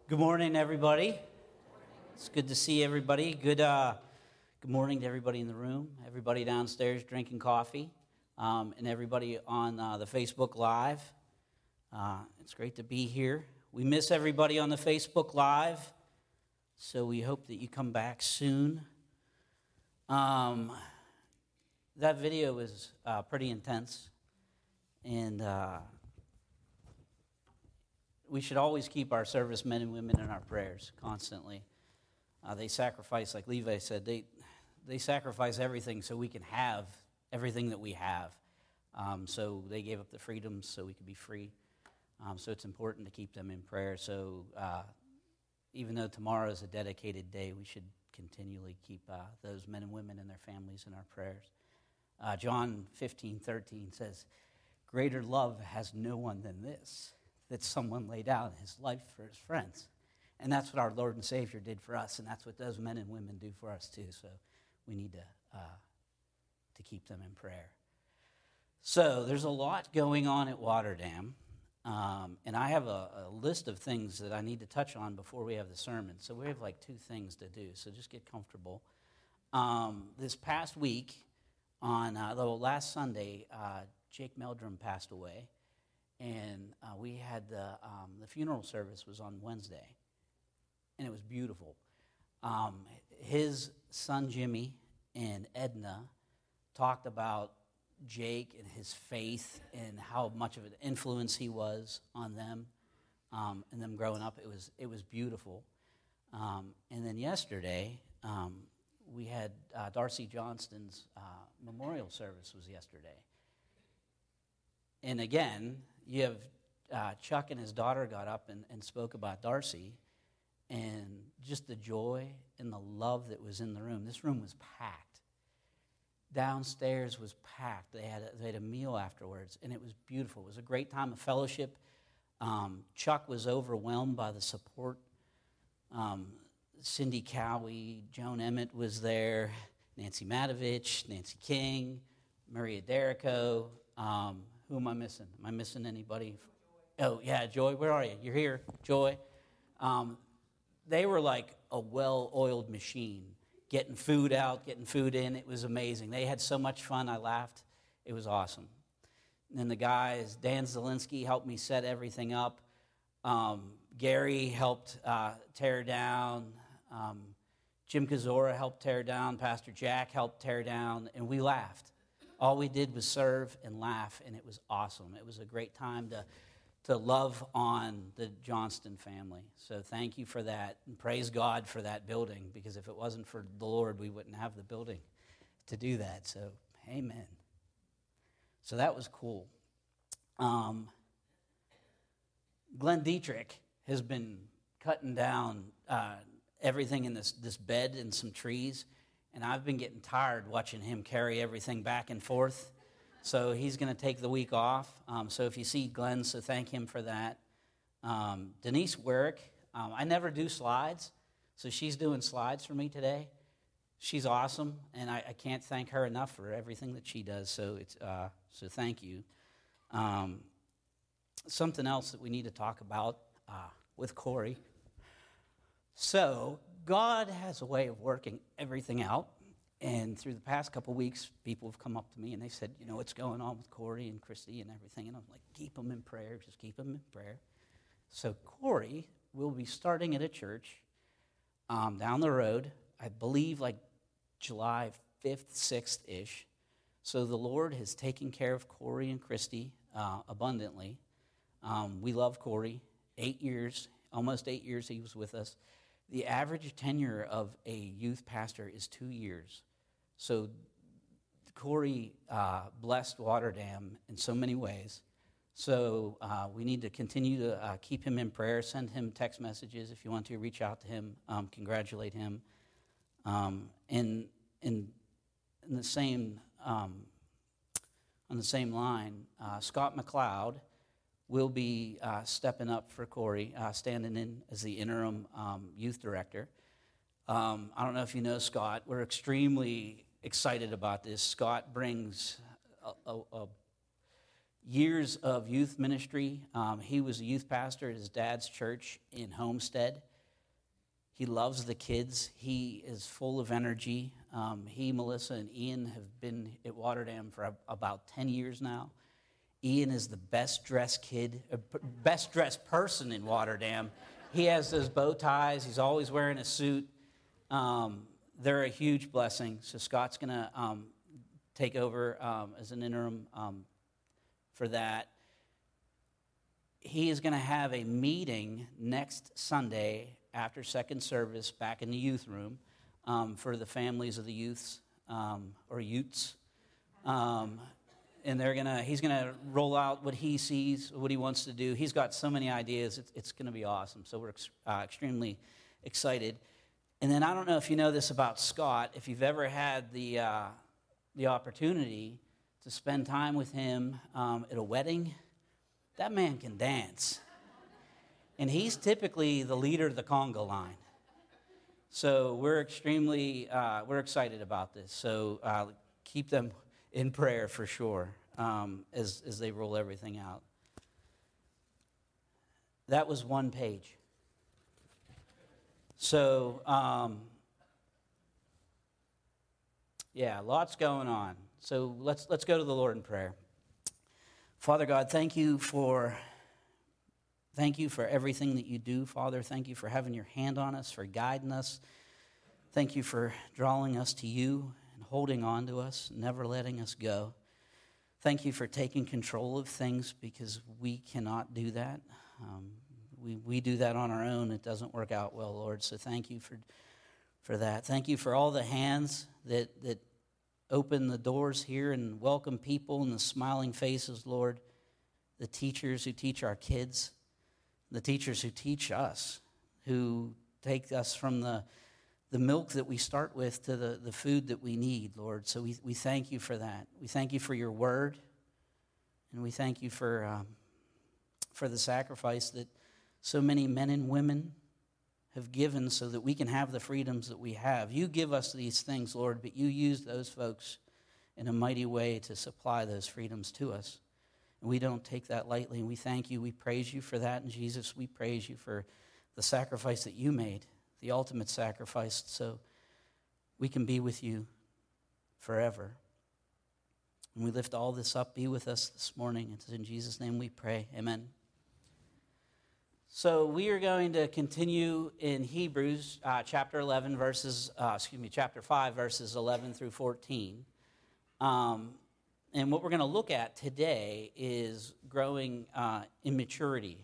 Good morning, everybody. It's good to see everybody. Good morning to everybody in the room, everybody downstairs drinking coffee, and everybody on the Facebook Live. It's great to be here. We miss everybody on the Facebook Live, so we hope that you come back soon. That video was pretty intense, and we should always keep our servicemen and women in our prayers constantly. They sacrifice, like Levi said, they sacrifice everything so we can have everything that we have. So they gave up the freedoms so we could be free. So it's important to keep them in prayer. So even though tomorrow is a dedicated day, we should continually keep those men and women and their families in our prayers. John 15:13 says, "Greater love has no one than this, that someone laid down his life for his friends." And that's what our Lord and Savior did for us, and that's what those men and women do for us too. So we need to keep them in prayer. So there's a lot going on at Waterdam, and I have a list of things that I need to touch on before we have the sermon. So we have like 2 things to do, so just get comfortable. This past week, on last Sunday, Jake Meldrum passed away. And we had the funeral service was on Wednesday, and it was beautiful. His son Jimmy and Edna talked about Jake and his faith and how much of an influence he was on them and them growing up. It was beautiful. And then yesterday we had Darcy Johnston's memorial service was yesterday, and again. You have Chuck and his daughter got up and spoke about Darcy and just the joy and the love that was in the room. This room was packed. Downstairs was packed. They had a meal afterwards, and it was beautiful. It was a great time of fellowship. Chuck was overwhelmed by the support. Cindy Cowie, Joan Emmett was there, Nancy Matovich, Nancy King, Maria Derrico. Who am I missing? Am I missing anybody? Oh, yeah, Joy. Where are you? You're here, Joy. They were like a well-oiled machine, getting food out, getting food in. It was amazing. They had so much fun. I laughed. It was awesome. And then the guys, Dan Zielinski helped me set everything up. Gary helped tear down. Jim Kazora helped tear down. Pastor Jack helped tear down. And we laughed. All we did was serve and laugh, and it was awesome. It was a great time to love on the Johnston family. So thank you for that, and praise God for that building, because if it wasn't for the Lord, we wouldn't have the building to do that. So amen. So that was cool. Glenn Dietrich has been cutting down everything in this bed and some trees. And I've been getting tired watching him carry everything back and forth. So he's going to take the week off. So if you see Glenn, so thank him for that. Denise Werrick, I never do slides. So she's doing slides for me today. She's awesome. And I can't thank her enough for everything that she does. So so thank you. Something else that we need to talk about with Corey. So God has a way of working everything out, and through the past couple weeks, people have come up to me and they said, what's going on with Corey and Christy and everything, and I'm like, keep them in prayer, just keep them in prayer. So Corey will be starting at a church down the road, I believe like July 5th, 6th-ish. So the Lord has taken care of Corey and Christy abundantly. We love Corey. 8 years, almost 8 years he was with us. The average tenure of a youth pastor is 2 years. So Corey blessed Waterdam in so many ways. So we need to continue to keep him in prayer. Send him text messages if you want to. Reach out to him. Congratulate him. In the same on the same line, Scott McLeod will be stepping up for Corey, standing in as the interim youth director. I don't know if you know Scott. We're extremely excited about this. Scott brings years of youth ministry. He was a youth pastor at his dad's church in Homestead. He loves the kids. He is full of energy. He, Melissa, and Ian have been at Waterdam for about 10 years now. Ian is the best-dressed kid, best-dressed person in Waterdam. He has those bow ties. He's always wearing a suit. They're a huge blessing. So Scott's going to take over as an interim for that. He is going to have a meeting next Sunday after second service back in the youth room for the families of the youths or utes. And he's going to roll out what he sees, what he wants to do. He's got so many ideas. It's going to be awesome. So we're extremely excited. And then I don't know if you know this about Scott. If you've ever had the opportunity to spend time with him at a wedding, that man can dance. And he's typically the leader of the conga line. So we're excited about this. So keep them in prayer for sure as they roll everything out. That was one page. So, lots going on. So let's go to the Lord in prayer. Father God, thank you for everything that you do, Father. Thank you for having your hand on us, for guiding us. Thank you for drawing us to you and holding on to us, never letting us go. Thank you for taking control of things because we cannot do that. We do that on our own. It doesn't work out well, Lord. So thank you for that. Thank you for all the hands that open the doors here and welcome people and the smiling faces, Lord. The teachers who teach our kids, the teachers who teach us, who take us from the milk that we start with to the food that we need, Lord. So we thank you for that. We thank you for your word, and we thank you for the sacrifice that so many men and women have given so that we can have the freedoms that we have. You give us these things, Lord, but you use those folks in a mighty way to supply those freedoms to us. And we don't take that lightly, and we thank you. We praise you for that. And Jesus, we praise you for the sacrifice that you made, the ultimate sacrifice, so we can be with you forever. And we lift all this up. Be with us this morning. It's in Jesus' name we pray. Amen. So we are going to continue in Hebrews chapter 5, verses 11 through 14. And what we're going to look at today is growing up in maturity.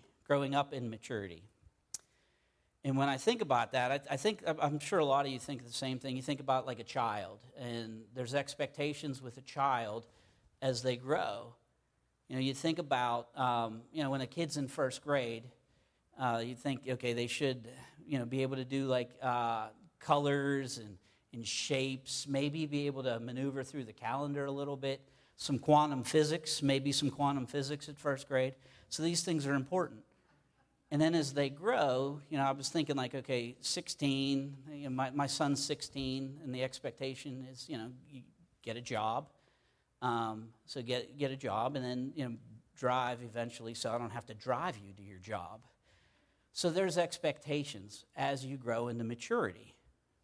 And when I think about that, I'm sure a lot of you think the same thing. You think about like a child, and there's expectations with a child as they grow. You know, you think about, when a kid's in first grade, you think, okay, they should, be able to do like colors and shapes, maybe be able to maneuver through the calendar a little bit, some quantum physics at first grade. So these things are important. And then as they grow, I was thinking like, okay, 16, my son's 16, and the expectation is, you get a job. So get a job, and then, drive eventually so I don't have to drive you to your job. So there's expectations as you grow into maturity.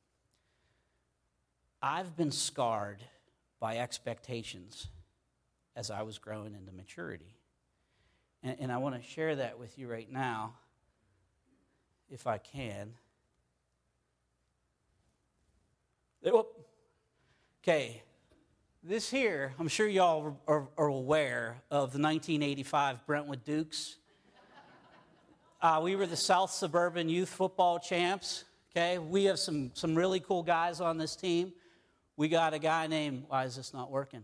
I've been scarred by expectations as I was growing into maturity. And I want to share that with you right now, if I can. Okay, this here, I'm sure y'all are aware of the 1985 Brentwood Dukes. We were the South Suburban Youth Football Champs. Okay, we have some really cool guys on this team. We got a guy named, why is this not working?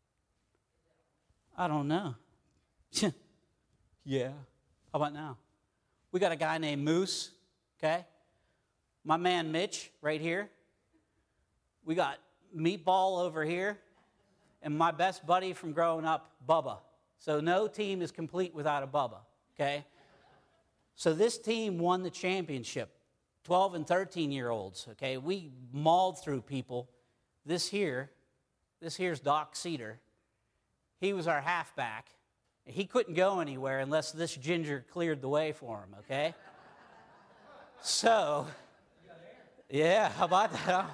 I don't know. Yeah. How about now? We got a guy named Moose, okay? My man Mitch right here. We got Meatball over here. And my best buddy from growing up, Bubba. So no team is complete without a Bubba, okay? So this team won the championship, 12 and 13-year-olds, okay? We mauled through people. This here's Doc Cedar. He was our halfback. He couldn't go anywhere unless this ginger cleared the way for him, okay? So, yeah, how about that? Huh?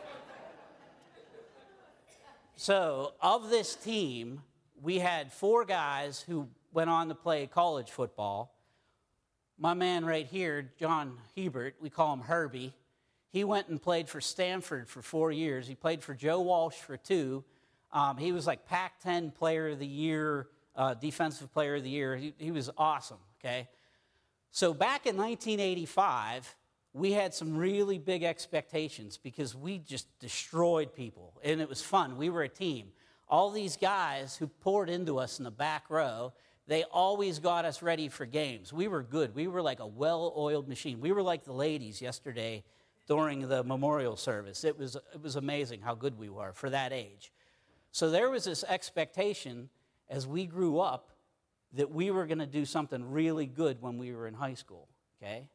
So, of this team, we had 4 guys who went on to play college football. My man right here, John Hebert, we call him Herbie. He went and played for Stanford for 4 years. He played for Joe Walsh for 2. He was like Pac-10 Player of the Year, Defensive Player of the Year. He was awesome, okay? So back in 1985, we had some really big expectations because we just destroyed people, and it was fun. We were a team. All these guys who poured into us in the back row, they always got us ready for games. We were good. We were like a well-oiled machine. We were like the ladies yesterday during the memorial service. It was amazing how good we were for that age. So there was this expectation as we grew up that we were going to do something really good when we were in high school, okay?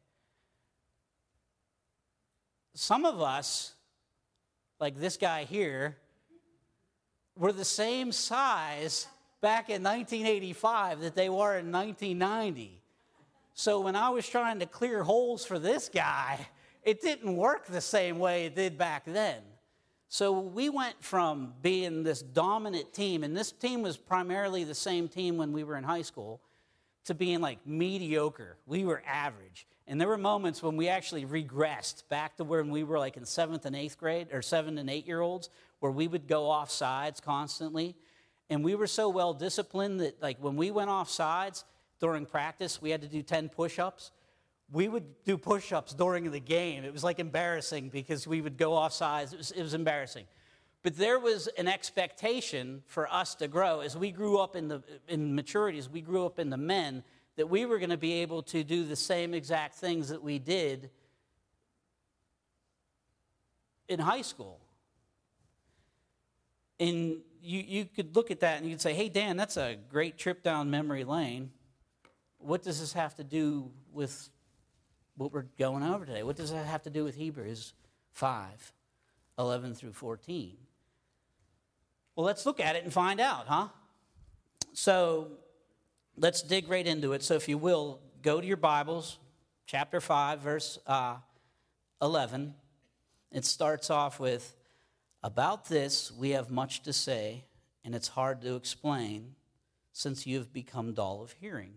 Some of us, like this guy here, were the same size back in 1985 that they were in 1990. So when I was trying to clear holes for this guy, it didn't work the same way it did back then. So we went from being this dominant team, and this team was primarily the same team when we were in high school, to being like mediocre. We were average. And there were moments when we actually regressed back to when we were like in 7th and 8th grade, or 7 and 8-year-olds, where we would go off sides constantly. And we were so well disciplined that like when we went off sides during practice, we had to do 10 push-ups. We would do push-ups during the game. It was like embarrassing because we would go off sides. It was embarrassing. But there was an expectation for us to grow. As we grew up in maturity, as we grew up into men, that we were going to be able to do the same exact things that we did in high school. And you could look at that and you could say, hey, Dan, that's a great trip down memory lane. What does this have to do with what we're going over today? What does that have to do with Hebrews 5, 11 through 14? Well, let's look at it and find out, huh? So let's dig right into it. So if you will, go to your Bibles, chapter 5, verse 11. It starts off with, about this we have much to say, and it's hard to explain, since you have become dull of hearing.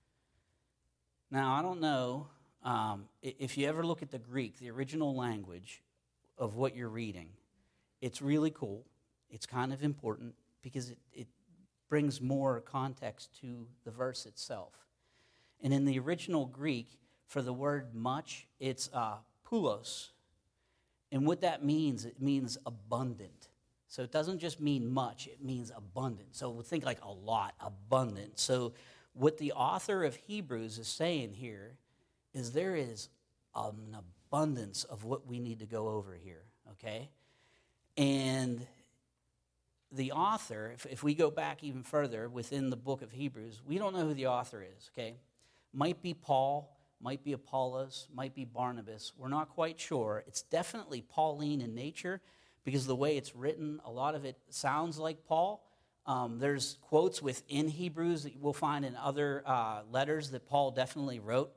Now, I don't know if you ever look at the Greek, the original language of what you're reading. It's really cool. It's kind of important because it brings more context to the verse itself. And in the original Greek, for the word much, it's poulos. And what that means, it means abundant. So it doesn't just mean much, it means abundant. So we think like a lot, abundant. So what the author of Hebrews is saying here is there is an abundance of what we need to go over here, okay? And the author, if we go back even further within the book of Hebrews, we don't know who the author is, okay? Might be Paul, might be Apollos, might be Barnabas. We're not quite sure. It's definitely Pauline in nature because the way it's written, a lot of it sounds like Paul. There's quotes within Hebrews that we'll find in other letters that Paul definitely wrote.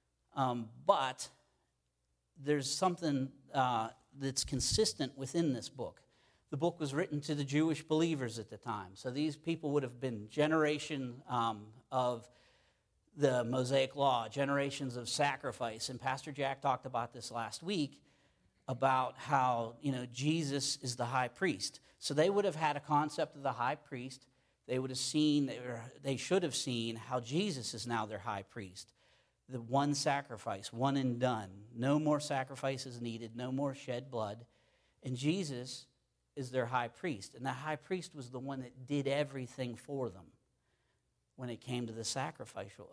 But there's something that's consistent within this book. The book was written to the Jewish believers at the time. So these people would have been generation of the Mosaic Law, generations of sacrifice. And Pastor Jack talked about this last week about how, Jesus is the high priest. So they would have had a concept of the high priest. They would have seen, or they should have seen how Jesus is now their high priest. The one sacrifice, one and done. No more sacrifices needed, no more shed blood. And Jesus is their high priest. And the high priest was the one that did everything for them when it came to the sacrificial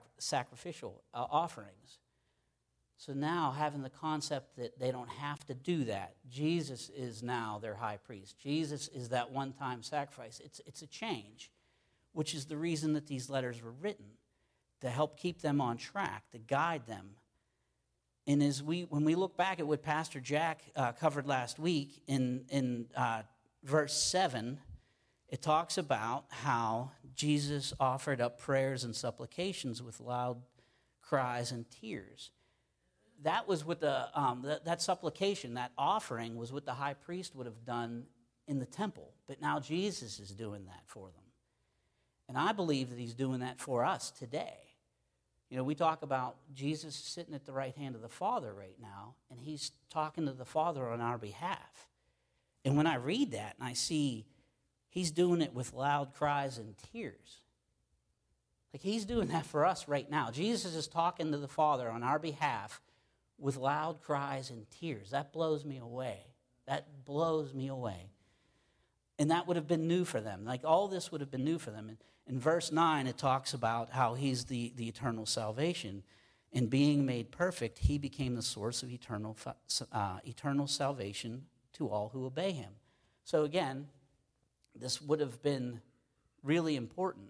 offerings. So now, having the concept that they don't have to do that, Jesus is now their high priest. Jesus is that one-time sacrifice. It's a change, which is the reason that these letters were written, to help keep them on track, to guide them. And when we look back at what Pastor Jack covered last week in verse 7, it talks about how Jesus offered up prayers and supplications with loud cries and tears. That was what that supplication, that offering, was what the high priest would have done in the temple. But now Jesus is doing that for them. And I believe that he's doing that for us today. You know, we talk about Jesus sitting at the right hand of the Father right now, and he's talking to the Father on our behalf. And when I read that and I see he's doing it with loud cries and tears, like he's doing that for us right now. Jesus is talking to the Father on our behalf with loud cries and tears. That blows me away. That blows me away. And that would have been new for them. Like all this would have been new for them. And in verse 9, it talks about how he's the eternal salvation. And being made perfect, he became the source of eternal salvation to all who obey him. So again, this would have been really important.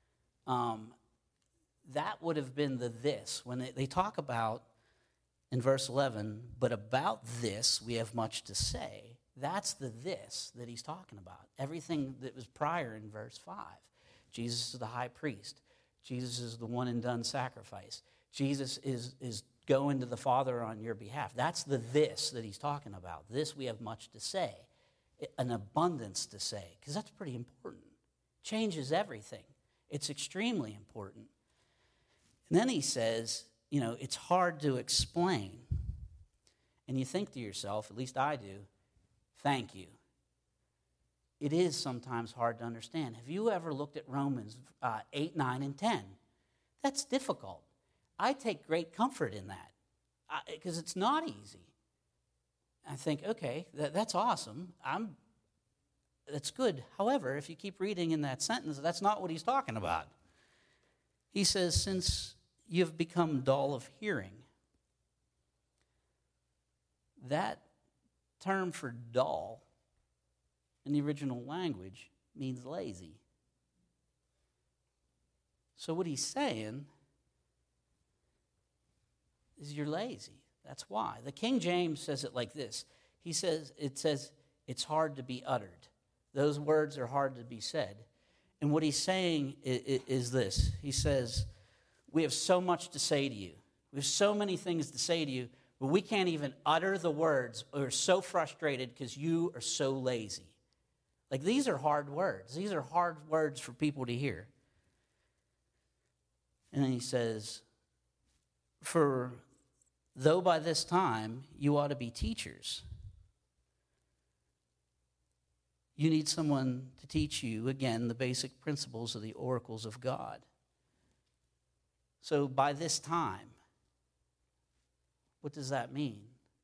That would have been the this. When they talk about, in verse 11, but about this we have much to say. That's the this that he's talking about. Everything that was prior in verse 5. Jesus is the high priest. Jesus is the one and done sacrifice. Jesus is going to the Father on your behalf. That's the this that he's talking about. This we have much to say. An abundance to say, because that's pretty important. Changes everything. It's extremely important. And then he says, you know, it's hard to explain. And you think to yourself, at least I do, thank you. It is sometimes hard to understand. Have you ever looked at Romans 8, 9, and 10? That's difficult. I take great comfort in that because it's not easy. I think, okay, that's awesome. That's good. However, if you keep reading in that sentence, that's not what he's talking about. He says, since you've become dull of hearing. That term for dull in the original language means lazy. So what he's saying is you're lazy. That's why. The King James says it like this. It says, it's hard to be uttered. Those words are hard to be said. And what he's saying is this. He says, we have so much to say to you. We have so many things to say to you, but we can't even utter the words. We're so frustrated because you are so lazy. Like, these are hard words. These are hard words for people to hear. And then he says, for though by this time you ought to be teachers, you need someone to teach you, again, the basic principles of the oracles of God. So by this time, what does that mean?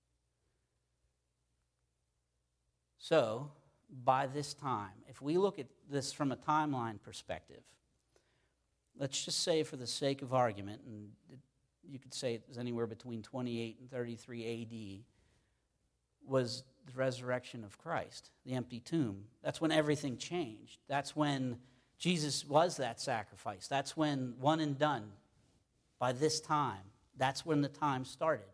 So, by this time, if we look at this from a timeline perspective, let's just say for the sake of argument, and you could say it was anywhere between 28 and 33 A.D., was the resurrection of Christ, the empty tomb. That's when everything changed. That's when Jesus was that sacrifice. That's when one and done. By this time, that's when the time started.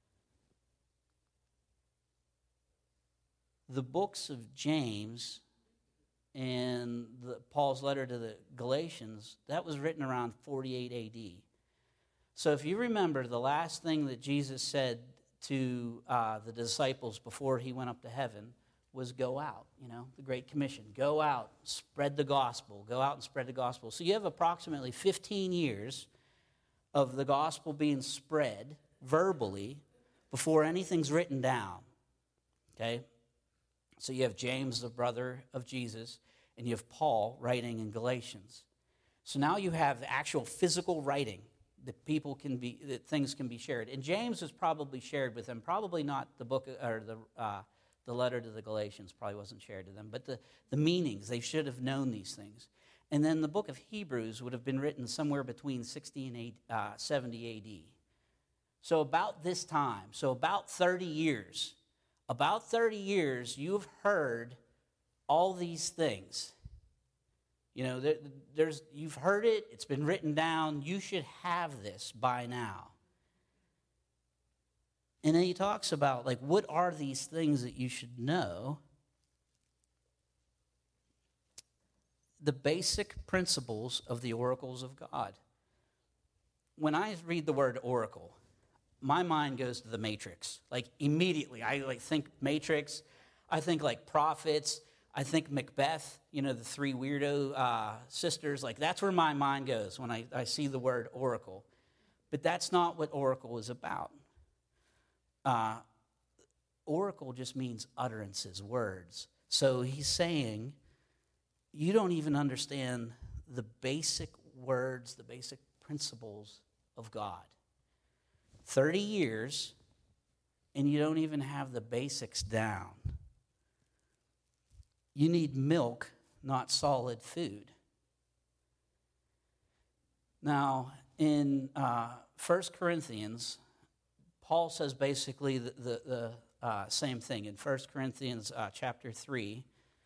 The books of James and Paul's letter to the Galatians, that was written around 48 A.D. So if you remember, the last thing that Jesus said to the disciples before he went up to heaven was go out, the Great Commission. Go out, spread the gospel. Go out and spread the gospel. So you have approximately 15 years of the gospel being spread verbally before anything's written down, okay? So you have James, the brother of Jesus, and you have Paul writing in Galatians. So now you have actual physical writing that things can be shared. And James was probably shared with them, probably not the book or the letter to the Galatians probably wasn't shared to them, but the meanings, they should have known these things. And then the book of Hebrews would have been written somewhere between 60 and 70 A.D. So about this time, about 30 years, you've heard all these things. You've heard it, it's been written down, you should have this by now. And then he talks about, what are these things that you should know? the basic principles of the oracles of God. When I read the word oracle, my mind goes to the Matrix. Like immediately, I think Matrix. I think like prophets. I think Macbeth, the three weirdo sisters. Like that's where my mind goes when I see the word oracle. But that's not what oracle is about. Oracle just means utterances, words. So he's saying, you don't even understand the basic words, the basic principles of God. 30 years, and you don't even have the basics down. You need milk, not solid food. Now, in 1 Corinthians, Paul says basically the same thing. In 1 Corinthians chapter 3,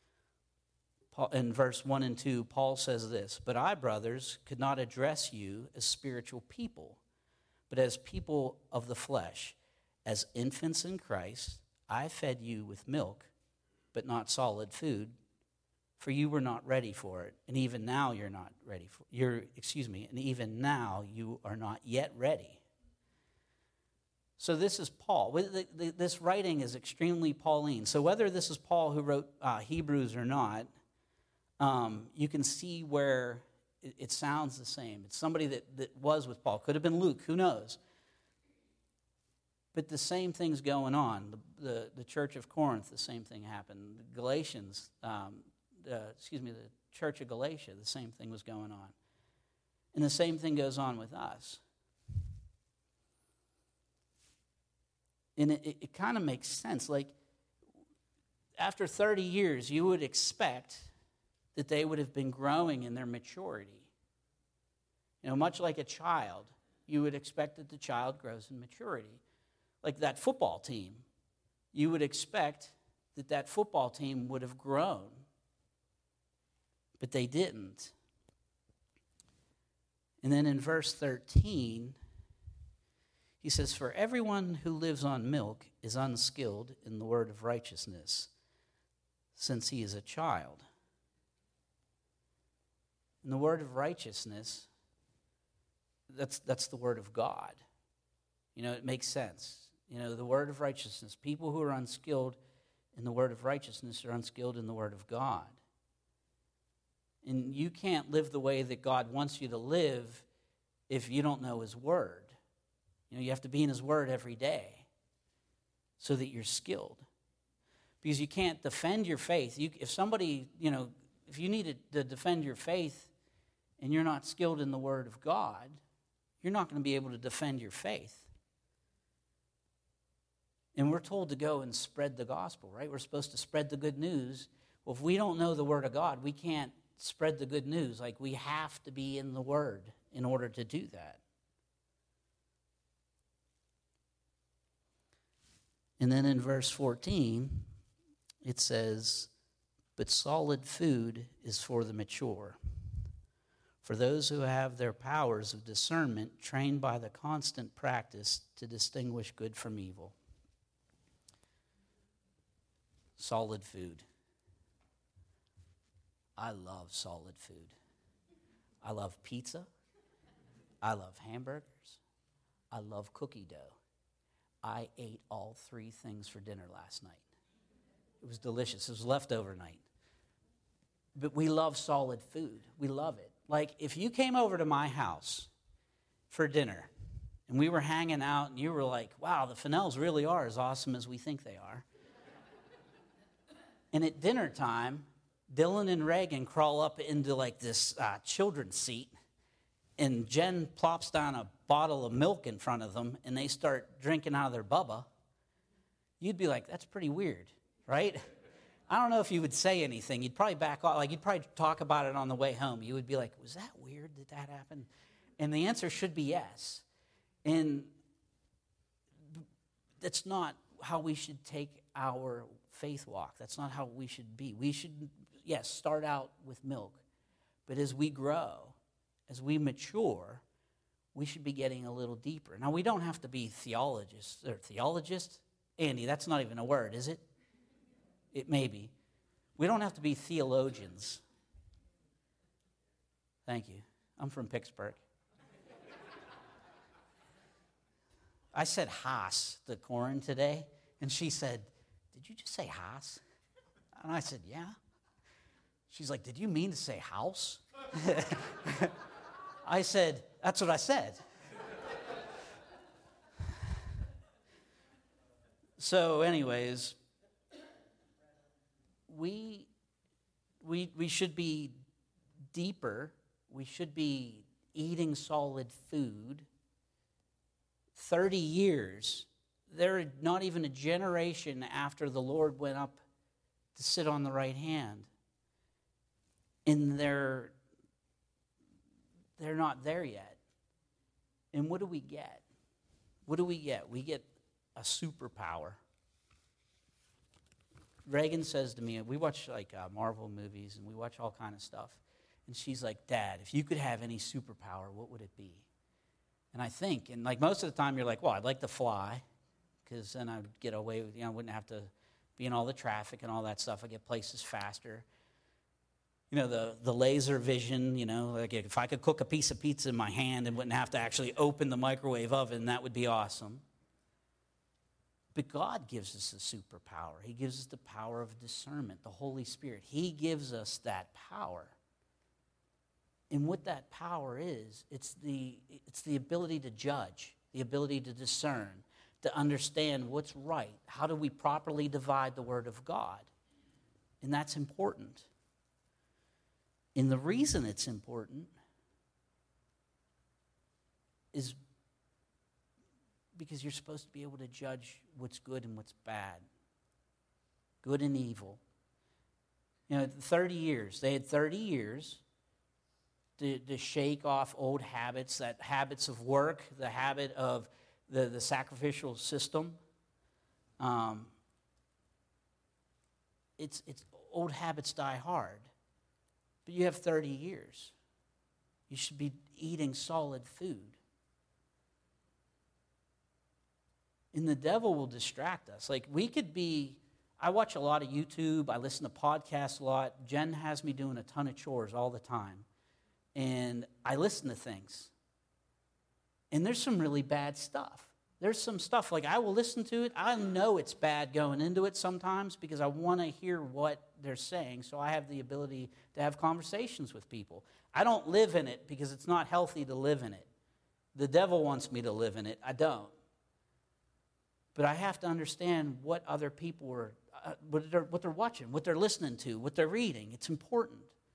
in verse 1 and 2, Paul says this, "But I, brothers, could not address you as spiritual people, but as people of the flesh. As infants in Christ, I fed you with milk, but not solid food, for you were not ready for it, and even now you're not ready for and even now you are not yet ready." So this is Paul. This writing is extremely Pauline. So whether this is Paul who wrote Hebrews or not, you can see where it sounds the same. It's somebody that was with Paul. Could have been Luke, who knows? But the same thing's going on. The church of Corinth, the same thing happened. The Galatians, the church of Galatia, the same thing was going on. And the same thing goes on with us. And it kind of makes sense. Like, after 30 years, you would expect that they would have been growing in their maturity. Much like a child, you would expect that the child grows in maturity. Like that football team, you would expect that football team would have grown, but they didn't. And then in verse 13, he says, "For everyone who lives on milk is unskilled in the word of righteousness, since he is a child." And the word of righteousness, that's the word of God. It makes sense. The word of righteousness. People who are unskilled in the word of righteousness are unskilled in the word of God. And you can't live the way that God wants you to live if you don't know his word. You have to be in his word every day so that you're skilled. Because you can't defend your faith. If you need to defend your faith and you're not skilled in the word of God, you're not going to be able to defend your faith. And we're told to go and spread the gospel, right? We're supposed to spread the good news. Well, if we don't know the word of God, we can't spread the good news. Like, we have to be in the word in order to do that. And then in verse 14, it says, "But solid food is for the mature, for those who have their powers of discernment trained by the constant practice to distinguish good from evil." Solid food. I love solid food. I love pizza. I love hamburgers. I love cookie dough. I ate all three things for dinner last night. It was delicious. It was leftover night. But we love solid food. We love it. Like, if you came over to my house for dinner and we were hanging out and you were like, "Wow, the Fennells really are as awesome as we think they are." And at dinner time, Dylan and Reagan crawl up into like this children's seat, and Jen plops down a bottle of milk in front of them, and they start drinking out of their Bubba. You'd be like, "That's pretty weird," right? I don't know if you would say anything. You'd probably back off. Like, you'd probably talk about it on the way home. You would be like, "Was that weird that happened?" And the answer should be yes. And that's not how we should take our faith walk. That's not how we should be. We should, yes, start out with milk. But as we grow, as we mature, we should be getting a little deeper. Now, we don't have to be theologists. Andy, that's not even a word, is it? It may be. We don't have to be theologians. Thank you. I'm from Pittsburgh. I said Haas, the corn today, and she said, "Did you just say Haas?" And I said, "Yeah." She's like, "Did you mean to say house?" I said, "That's what I said." So anyways, we should be deeper. We should be eating solid food. 30 years, they're not even a generation after the Lord went up to sit on the right hand. And they're not there yet. And what do we get? What do we get? We get a superpower. Reagan says to me, we watch like Marvel movies and we watch all kind of stuff. And she's like, "Dad, if you could have any superpower, what would it be?" And I think, and like most of the time you're like, well, I'd like to fly, because then I'd get away with, I wouldn't have to be in all the traffic and all that stuff. I'd get places faster. The laser vision, like if I could cook a piece of pizza in my hand and wouldn't have to actually open the microwave oven, that would be awesome. But God gives us a superpower. He gives us the power of discernment, the Holy Spirit. He gives us that power. And what that power is, it's the ability to judge, the ability to discern, to understand what's right. How do we properly divide the Word of God? And that's important. And the reason it's important is because you're supposed to be able to judge what's good and what's bad, good and evil. 30 years. They had 30 years to shake off old habits, that habits of work, the habit of the sacrificial system. It's old habits die hard. But you have 30 years. You should be eating solid food. And the devil will distract us. Like I watch a lot of YouTube. I listen to podcasts a lot. Jen has me doing a ton of chores all the time. And I listen to things. And there's some really bad stuff. There's some stuff, like I will listen to it. I know it's bad going into it sometimes because I want to hear what they're saying, so I have the ability to have conversations with people. I don't live in it because it's not healthy to live in it. The devil wants me to live in it. I don't. But I have to understand what other people are, what they're watching, what they're listening to, what they're reading. It's important.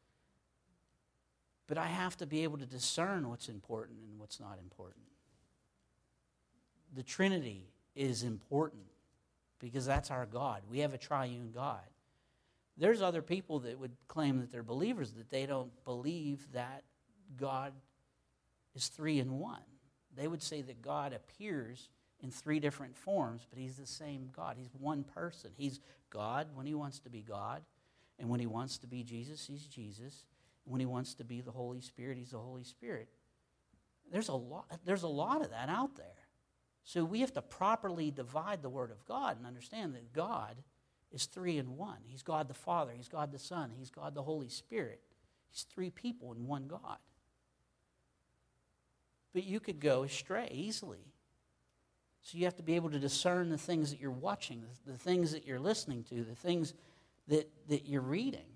But I have to be able to discern what's important and what's not important. The Trinity is important because that's our God. We have a triune God. There's other people that would claim that they're believers, that they don't believe that God is 3 in 1. They would say that God appears in 3 different forms, but he's the same God. He's one person. He's God when he wants to be God, and when he wants to be Jesus, he's Jesus. And when he wants to be the Holy Spirit, he's the Holy Spirit. There's a lot of that out there. So we have to properly divide the Word of God and understand that God is 3 in 1. He's God the Father, he's God the Son, he's God the Holy Spirit. He's 3 people in one God. But you could go astray easily. So you have to be able to discern the things that you're watching, the things that you're listening to, the things that you're reading.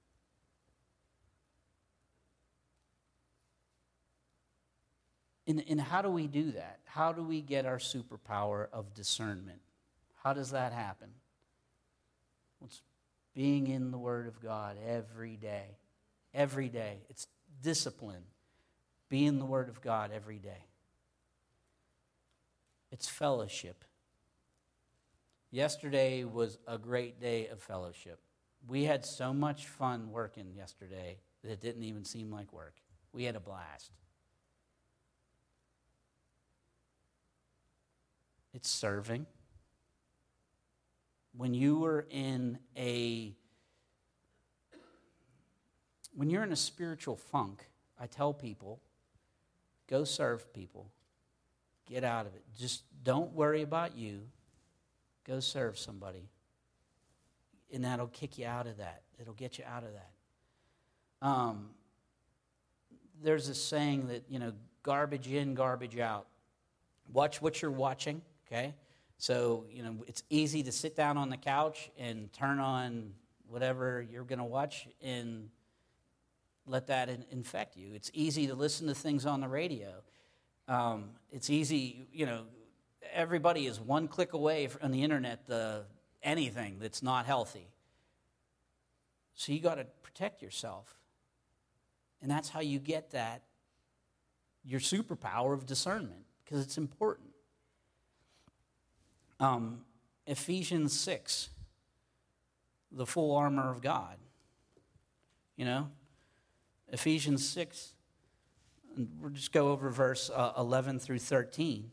And how do we do that? How do we get our superpower of discernment? How does that happen? Well, it's being in the Word of God every day. Every day. It's discipline. Be in the Word of God every day. It's fellowship. Yesterday was a great day of fellowship. We had so much fun working yesterday that it didn't even seem like work. We had a blast. It's serving. When you're in a spiritual funk, I tell people, go serve people. Get out of it. Just don't worry about you. Go serve somebody. And that'll kick you out of that. It'll get you out of that. there's this saying that, garbage in, garbage out. Watch what you're watching, okay? So, it's easy to sit down on the couch and turn on whatever you're going to watch and let that infect you. It's easy to listen to things on the radio. It's easy, everybody is one click away on the internet, anything that's not healthy. So you got to protect yourself. And that's how you get your superpower of discernment, because it's important. Ephesians 6, the full armor of God. Ephesians 6, and we'll just go over verse 11 through 13.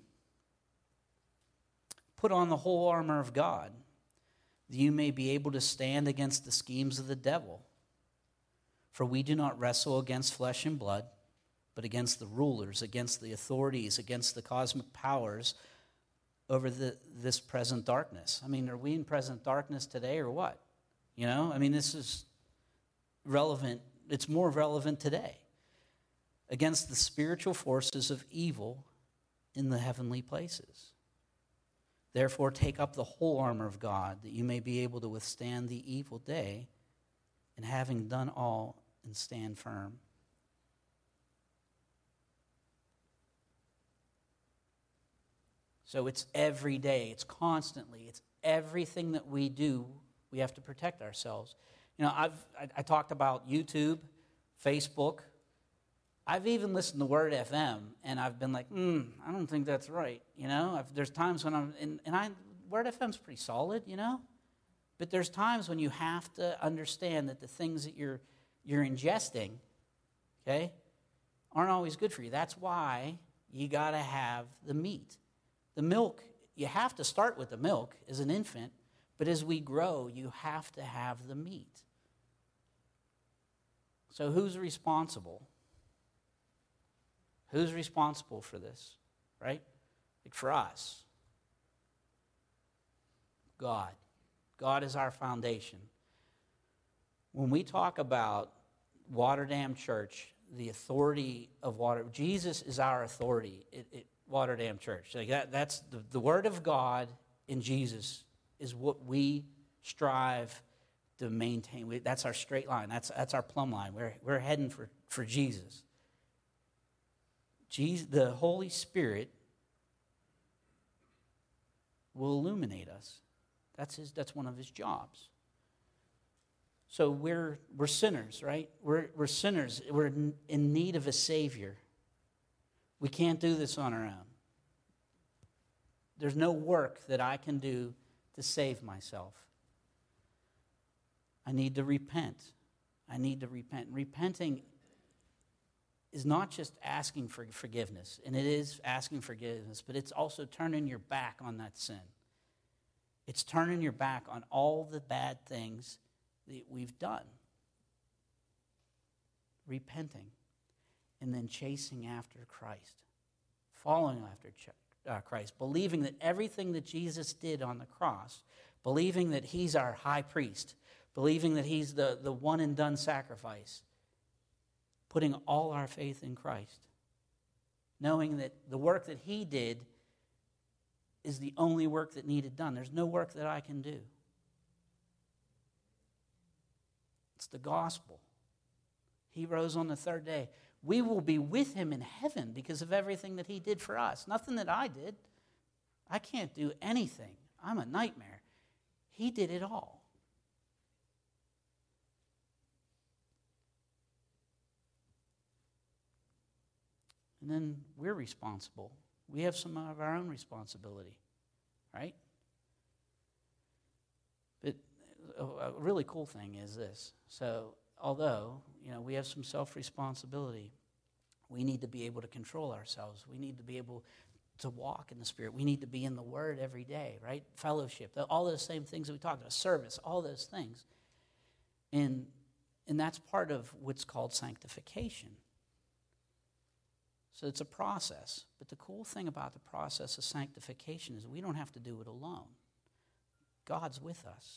Put on the whole armor of God, that you may be able to stand against the schemes of the devil. For we do not wrestle against flesh and blood, but against the rulers, against the authorities, against the cosmic powers over this present darkness. Are we in present darkness today or what? This is relevant. It's more relevant today. Against the spiritual forces of evil in the heavenly places. Therefore, take up the whole armor of God, that you may be able to withstand the evil day, and having done all, and stand firm. So it's every day, it's constantly, it's everything that we do, we have to protect ourselves. I talked about YouTube, Facebook. I've even listened to Word FM, and I've been like, I don't think that's right. There's times when Word FM's pretty solid, but there's times when you have to understand that the things that you're ingesting, okay, aren't always good for you. That's why you got to have the meat. The milk, you have to start with the milk as an infant, but as we grow, you have to have the meat. So who's responsible? Who's responsible for this, right? Like for us. God. God is our foundation. When we talk about Waterdam Church, the authority of Jesus is our authority at Waterdam Church. Like that's the Word of God in Jesus is what we strive to maintain. That's our straight line. That's our plumb line. We're heading for Jesus. The Holy Spirit will illuminate us. That's one of his jobs. So we're sinners, right? We're sinners. We're in need of a Savior. We can't do this on our own. There's no work that I can do to save myself. I need to repent. Repenting is not just asking for forgiveness, and it is asking forgiveness, but it's also turning your back on that sin. It's turning your back on all the bad things that we've done. Repenting, and then chasing after Christ, following after Christ, believing that everything that Jesus did on the cross, believing that he's our high priest, believing that he's the one and done sacrifice, putting all our faith in Christ, knowing that the work that he did is the only work that needed done. There's no work that I can do. It's the gospel. He rose on the third day. We will be with him in heaven because of everything that he did for us. Nothing that I did. I can't do anything. I'm a nightmare. He did it all. And then we're responsible. We have some of our own responsibility, right? But a really cool thing is this. So although, we have some self-responsibility, we need to be able to control ourselves. We need to be able to walk in the Spirit. We need to be in the Word every day, right? Fellowship, all those same things that we talked about, service, all those things. And that's part of what's called sanctification. So it's a process. But the cool thing about the process of sanctification is we don't have to do it alone. God's with us.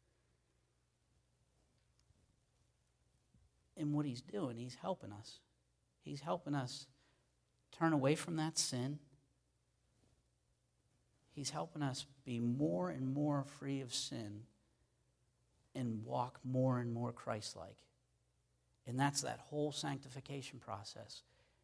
And what he's doing, he's helping us. He's helping us turn away from that sin. He's helping us be more and more free of sin and walk more and more Christ-like. And that's that whole sanctification process.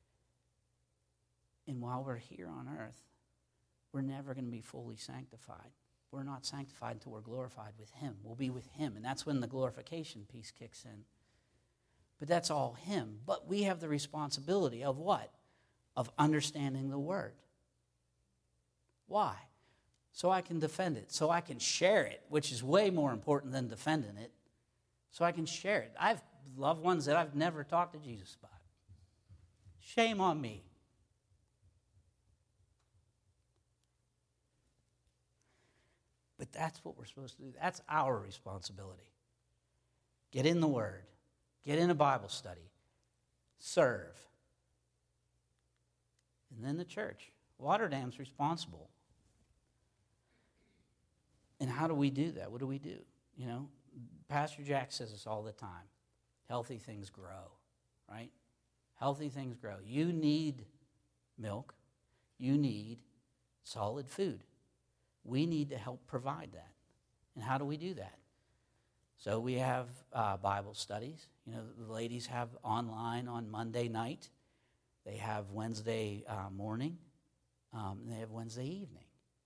And while we're here on earth, we're never going to be fully sanctified. We're not sanctified until we're glorified with him. We'll be with him, and that's when the glorification piece kicks in. But that's all him. But we have the responsibility of what? Of understanding the word. Why? So I can defend it, so I can share it, which is way more important than defending it. So I can share it. I have loved ones that I've never talked to Jesus about. Shame on me. But that's what we're supposed to do. That's our responsibility. Get in the Word. Get in a Bible study. Serve. And then the church. Waterdam's responsible. And how do we do that? What do we do? You know, Pastor Jack says this all the time. Healthy things grow, right? Healthy things grow. You need milk. You need solid food. We need to help provide that. And how do we do that? So we have Bible studies. You know, the ladies have online on Monday night. They have Wednesday morning. And they have Wednesday evening.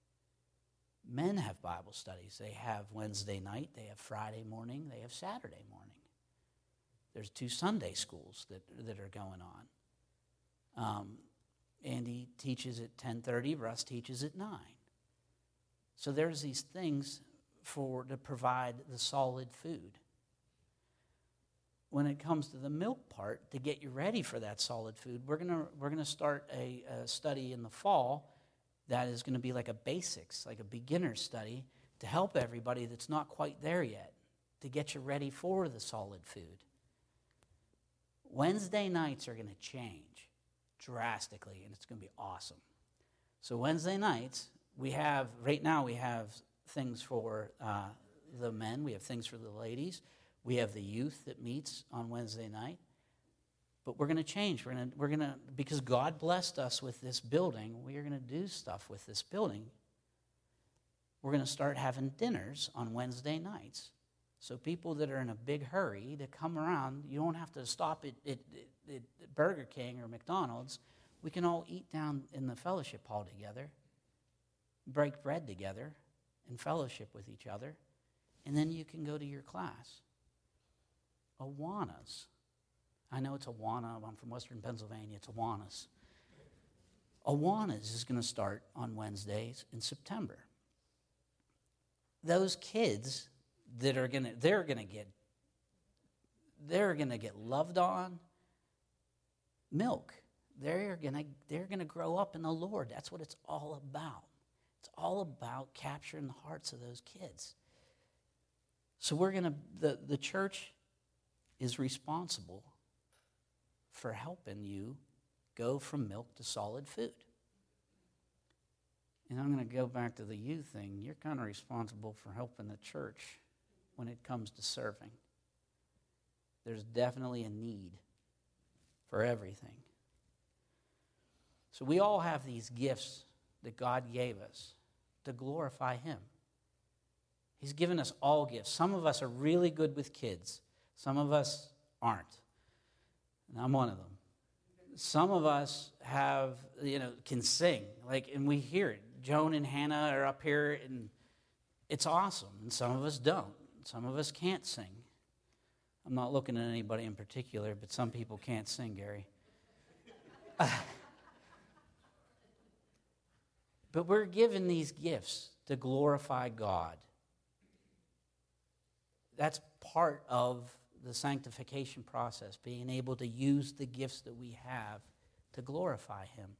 Men have Bible studies. They have Wednesday night. They have Friday morning. They have Saturday morning. There's 2 Sunday schools that are going on. Andy teaches at 10:30. Russ teaches at 9. So there's these things to provide the solid food. When it comes to the milk part, to get you ready for that solid food, we're gonna start a study in the fall that is going to be like a basics, like a beginner study to help everybody that's not quite there yet, to get you ready for the solid food. Wednesday nights are going to change drastically, and it's going to be awesome. So Wednesday nights, right now we have things for the men. We have things for the ladies. We have the youth that meets on Wednesday night. But we're going to change. We're going to because God blessed us with this building, we are going to do stuff with this building. We're going to start having dinners on Wednesday nights. So people that are in a big hurry to come around, you don't have to stop at Burger King or McDonald's. We can all eat down in the fellowship hall together, break bread together, and fellowship with each other. And then you can go to your class. Awanas. I know it's Awana. I'm from Western Pennsylvania. It's Awanas. Awanas is going to start on Wednesdays in September. Those kids that are going to get loved on milk. They're going to grow up in the Lord. That's what it's all about. It's all about capturing the hearts of those kids. So the church is responsible for helping you go from milk to solid food. And I'm going to go back to the youth thing. You're kind of responsible for helping the church when it comes to serving. There's definitely a need for everything. So we all have these gifts that God gave us to glorify him. He's given us all gifts. Some of us are really good with kids. Some of us aren't. And I'm one of them. Some of us can sing, and we hear it. Joan and Hannah are up here, and it's awesome. And some of us don't. Some of us can't sing. I'm not looking at anybody in particular, but some people can't sing, Gary. But we're given these gifts to glorify God. That's part of the sanctification process, being able to use the gifts that we have to glorify him.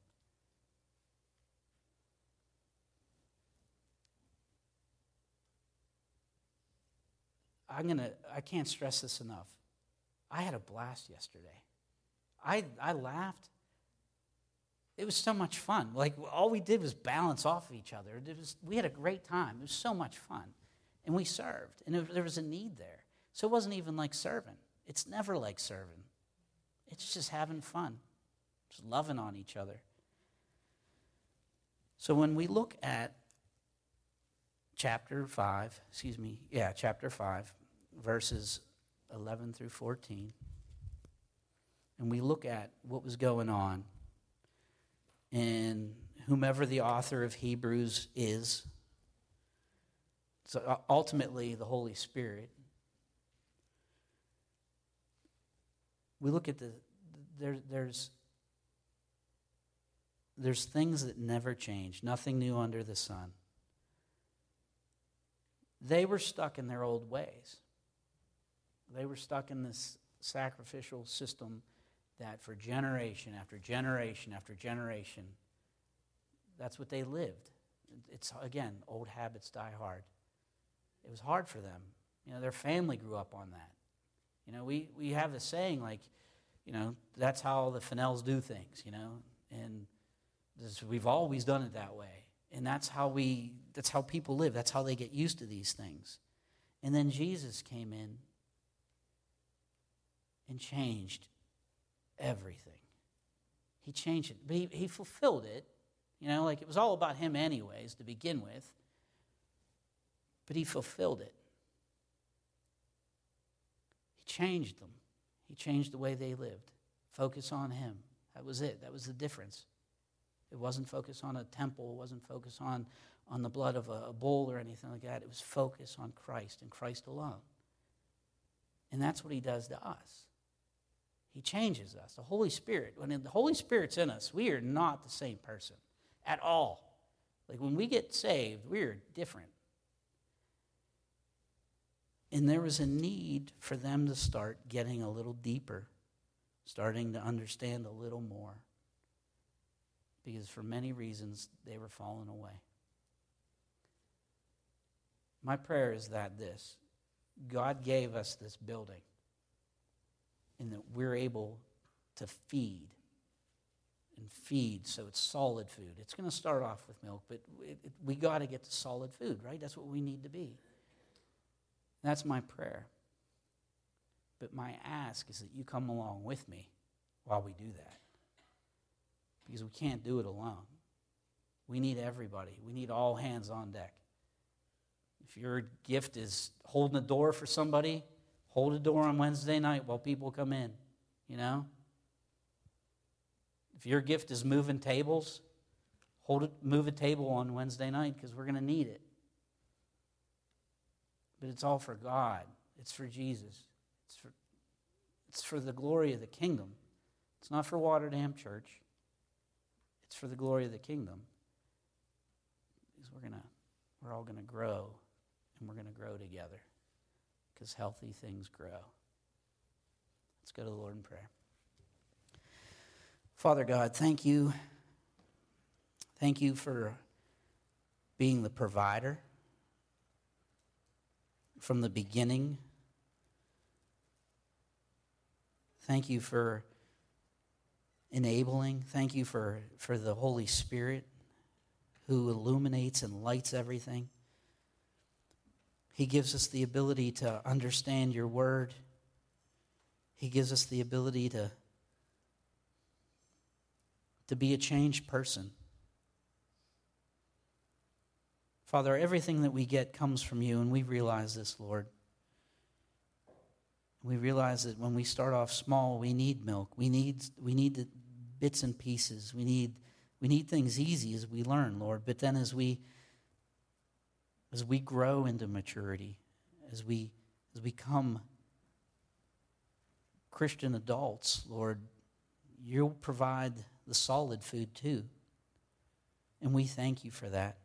I can't stress this enough. I had a blast yesterday. I laughed. It was so much fun. All we did was balance off of each other. We had a great time. It was so much fun. And we served. And there was a need there. So it wasn't even like serving. It's never like serving. It's just having fun. just loving on each other. So when we look at chapter 5, verses 11 through 14, and we look at what was going on, and whomever the author of Hebrews is, so ultimately the Holy Spirit, we look at there's things that never change, nothing new under the sun. They were stuck in their old ways. They were stuck in this sacrificial system that for generation after generation after generation, that's what they lived. It's, again, old habits die hard. It was hard for them. Their family grew up on that. We have the saying, like, that's how the Fennells do things, and we've always done it that way. And that's how people live. That's how they get used to these things. And then Jesus came in and changed everything. He changed it. But he fulfilled it. Like it was all about him anyways to begin with. But he fulfilled it. He changed them. He changed the way they lived. Focus on him. That was it. That was the difference. It wasn't focused on a temple. It wasn't focused on the blood of a bull or anything like that. It was focused on Christ and Christ alone. And that's what he does to us. He changes us. The Holy Spirit, when the Holy Spirit's in us, we are not the same person at all. Like when we get saved, we are different. And there was a need for them to start getting a little deeper, starting to understand a little more. Because for many reasons, they were falling away. My prayer is that God gave us this building and that we're able to feed so it's solid food. It's going to start off with milk, but we got to get to solid food, right? That's what we need to be. That's my prayer. But my ask is that you come along with me while we do that. Because we can't do it alone. We need everybody. We need all hands on deck. If your gift is holding a door for somebody, hold a door on Wednesday night while people come in, If your gift is moving tables, move a table on Wednesday night because we're going to need it. But it's all for God. It's for Jesus. It's for the glory of the kingdom. It's not for Waterdam Church. It's for the glory of the kingdom. Because we're all going to grow, and we're going to grow together. Because healthy things grow. Let's go to the Lord in prayer. Father God, thank you. Thank you for being the provider from the beginning. Thank you for enabling. Thank you for the Holy Spirit who illuminates and lights everything. He gives us the ability to understand your word. He gives us the ability to be a changed person. Father, everything that we get comes from you, and we realize this, Lord. We realize that when we start off small, we need milk. We need the bits and pieces. We need things easy as we learn, Lord. But then as we grow into maturity, as we become Christian adults, Lord, you'll provide the solid food too. And we thank you for that.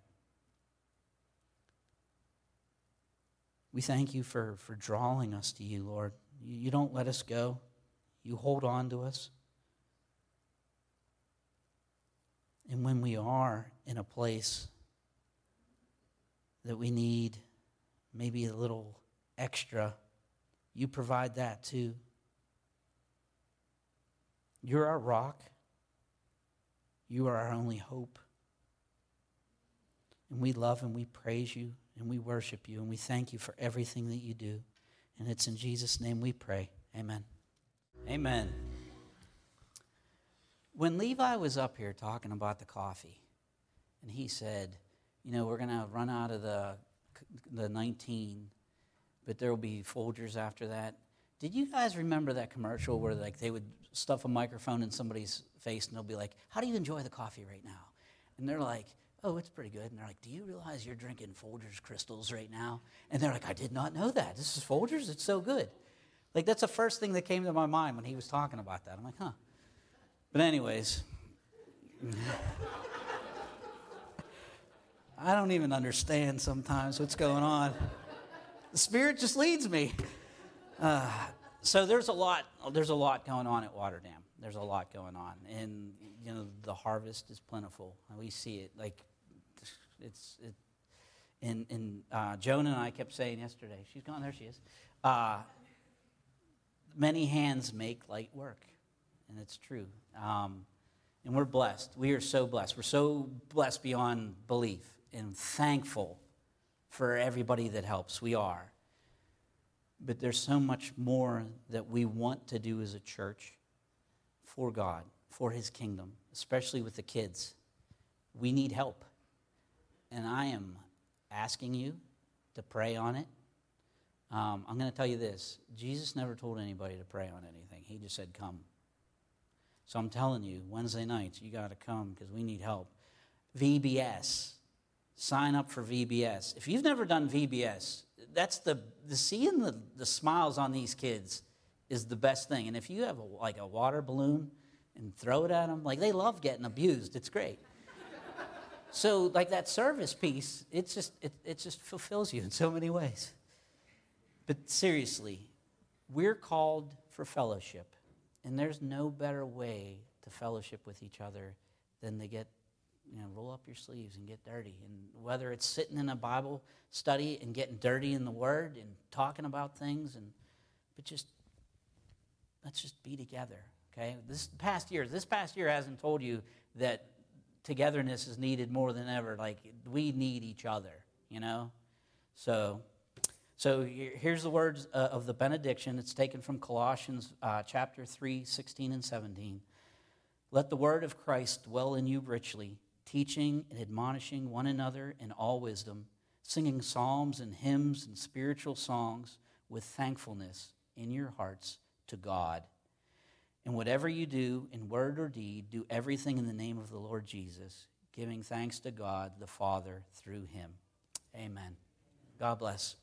We thank you for drawing us to you, Lord. You don't let us go. You hold on to us. And when we are in a place that we need maybe a little extra, you provide that too. You're our rock. You are our only hope. And we love and we praise you and we worship you and we thank you for everything that you do. And it's in Jesus' name we pray. Amen. Amen. When Levi was up here talking about the coffee, and he said, we're going to run out of the 19, but there will be Folgers after that. Did you guys remember that commercial where they would stuff a microphone in somebody's face and they'll be like, how do you enjoy the coffee right now? And they're like, oh, it's pretty good. And they're like, do you realize you're drinking Folgers Crystals right now? And they're like, I did not know that. This is Folgers? It's so good. That's the first thing that came to my mind when he was talking about that. I'm like, huh. But anyways, I don't even understand sometimes what's going on. The Spirit just leads me. So there's a lot going on at Waterdam. There's a lot going on, and the harvest is plentiful. We see it. Joan and I kept saying yesterday. She's gone. There she is. Many hands make light work, and it's true. And we're blessed. We are so blessed. We're so blessed beyond belief, and thankful for everybody that helps. We are. But there's so much more that we want to do as a church for God, for His kingdom, especially with the kids. We need help. And I am asking you to pray on it. I'm going to tell you this. Jesus never told anybody to pray on anything. He just said, come. So I'm telling you, Wednesday nights, you got to come because we need help. VBS. Sign up for VBS. If you've never done VBS, that's seeing the smiles on these kids is the best thing. And if you have a water balloon and throw it at them, they love getting abused. It's great. So that service piece, it just fulfills you in so many ways. But seriously, we're called for fellowship, and there's no better way to fellowship with each other than to get roll up your sleeves and get dirty. And whether it's sitting in a Bible study and getting dirty in the Word and talking about things, let's just be together, okay? This past year hasn't told you that togetherness is needed more than ever. We need each other, So here's the words of the benediction. It's taken from Colossians chapter 3, 16 and 17. Let the word of Christ dwell in you richly, teaching and admonishing one another in all wisdom, singing psalms and hymns and spiritual songs with thankfulness in your hearts to God. And whatever you do in word or deed, do everything in the name of the Lord Jesus, giving thanks to God the Father through Him. Amen. God bless.